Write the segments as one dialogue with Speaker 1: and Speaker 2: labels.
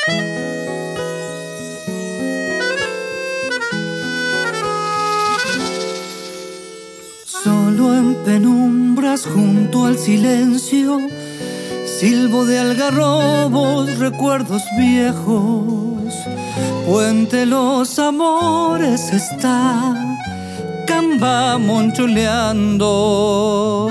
Speaker 1: Solo en penumbras junto al silencio, silbo de algarrobos, recuerdos viejos. Puente Los Amores está Camba moncholeando.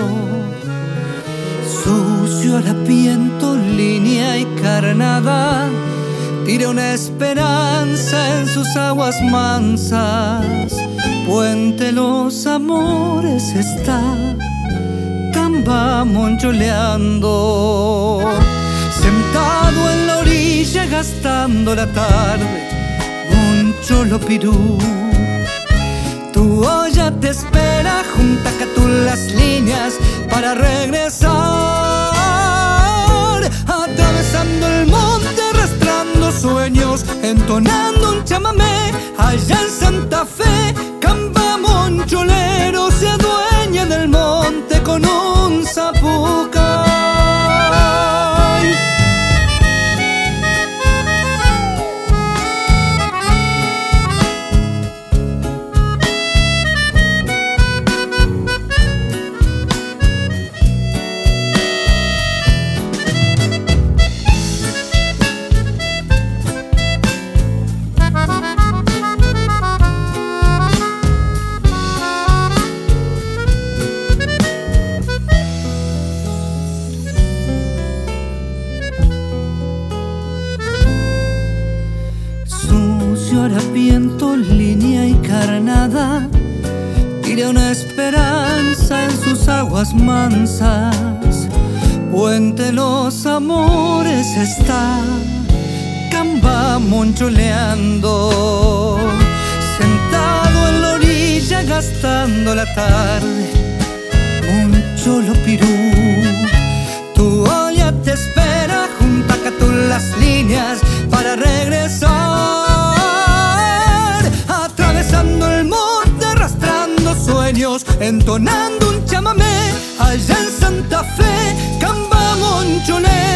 Speaker 1: Sucio harapiento, línea y carnada, tira una esperanza en sus aguas mansas. Puente Los Amores está Camba moncholeando. Sentado en la orilla gastando la tarde, un cholo pirú. Tu olla te espera, junta las líneas para regresar. Atravesando el monte, arrastrando sueños, entonando un chamamé. Allá en Santa Fe, Camba moncholero se adueña del monte con un zapucay. Harapiento, línea y carnada, tira una esperanza en sus aguas mansas. Puente Los Amores está Camba moncholeando. Sentado en la orilla gastando la tarde, un cholo pirú. Tu olla te espera, junta las líneas para regresar. Atravesando el monte, arrastrando sueños, entonando un chamamé. Allá en Santa Fe, Camba moncholero